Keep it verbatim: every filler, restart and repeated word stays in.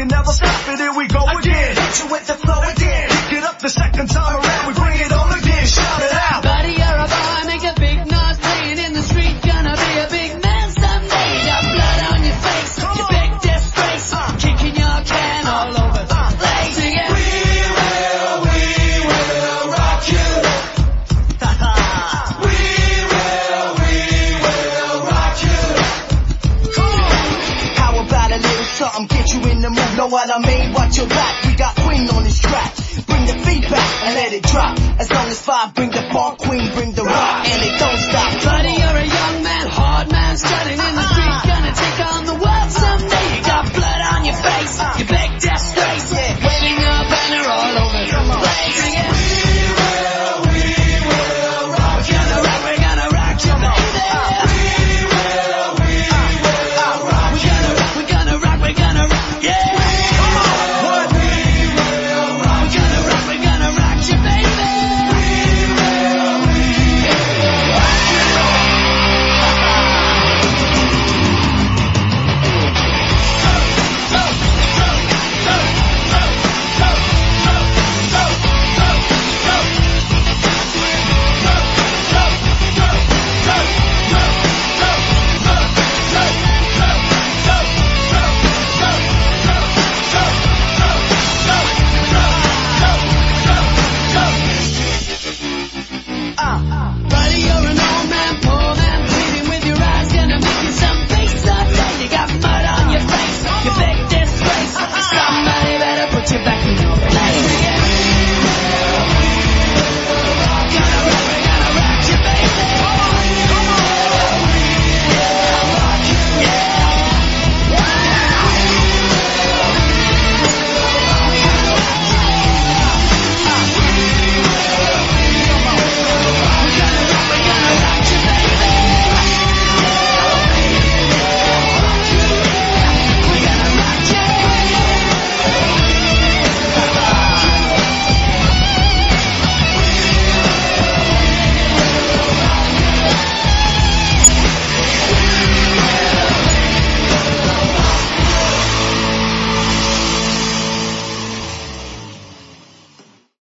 never stop it, here we go again. Hit you with the flow again. Pick it up the second time around, we bring it on again. Shout it out. Buddy, you're a boy, make a big noise playing in the street. Gonna be a big man someday. Got blood on your face, you big disgrace. Uh, Kicking your can uh, all over the uh, place. Sing it. We will, we will rock you. We will, we will rock you. Come on. How about a little something, get you in the mood? Know what I mean? Watch your back, we got Queen on this track. Bring the feedback and let it drop. As long as five, bring the funk, Queen, bring the rock, and it don't stop. Buddy, you're a young man, hard man, strutting in the street. Gonna take on the